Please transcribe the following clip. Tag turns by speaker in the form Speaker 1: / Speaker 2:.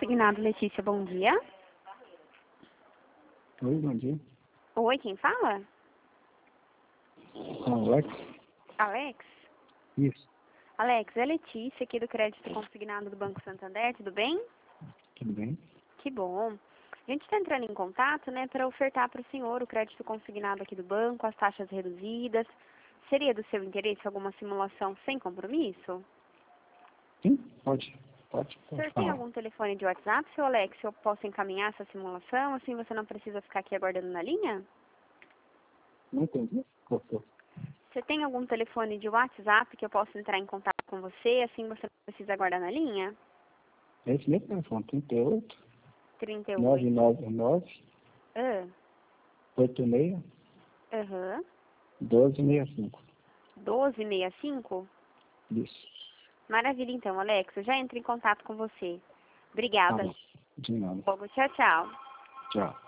Speaker 1: Consignado, Letícia, bom dia.
Speaker 2: Oi, bom dia.
Speaker 1: Oi, quem fala?
Speaker 2: Alex?
Speaker 1: Alex?
Speaker 2: Isso,
Speaker 1: Alex, é Letícia aqui do Crédito Consignado do Banco Santander, tudo bem?
Speaker 2: tudo bem?
Speaker 1: Que bom. A gente está entrando em contato, né, para ofertar para o senhor o crédito consignado aqui do banco, as taxas reduzidas. Seria do seu interesse alguma simulação sem compromisso?
Speaker 2: Sim, pode
Speaker 1: O senhor tem
Speaker 2: falar.
Speaker 1: algum telefone de WhatsApp, seu Alex, eu posso encaminhar essa simulação, assim você não precisa ficar aqui aguardando na linha?
Speaker 2: Não entendi? Cortou.
Speaker 1: Você tem algum telefone de WhatsApp que eu possa entrar em contato com você, assim você não precisa aguardar na linha?
Speaker 2: Esse mesmo telefone, 38
Speaker 1: 38.
Speaker 2: 999
Speaker 1: Ah,
Speaker 2: 86
Speaker 1: aham.
Speaker 2: 1265.
Speaker 1: 1265?
Speaker 2: Isso.
Speaker 1: Maravilha, então, Alex. Eu já entro em contato com você.
Speaker 2: Tá
Speaker 1: Obrigada.
Speaker 2: bom. De nada.
Speaker 1: Logo, tchau, tchau.
Speaker 2: Tchau.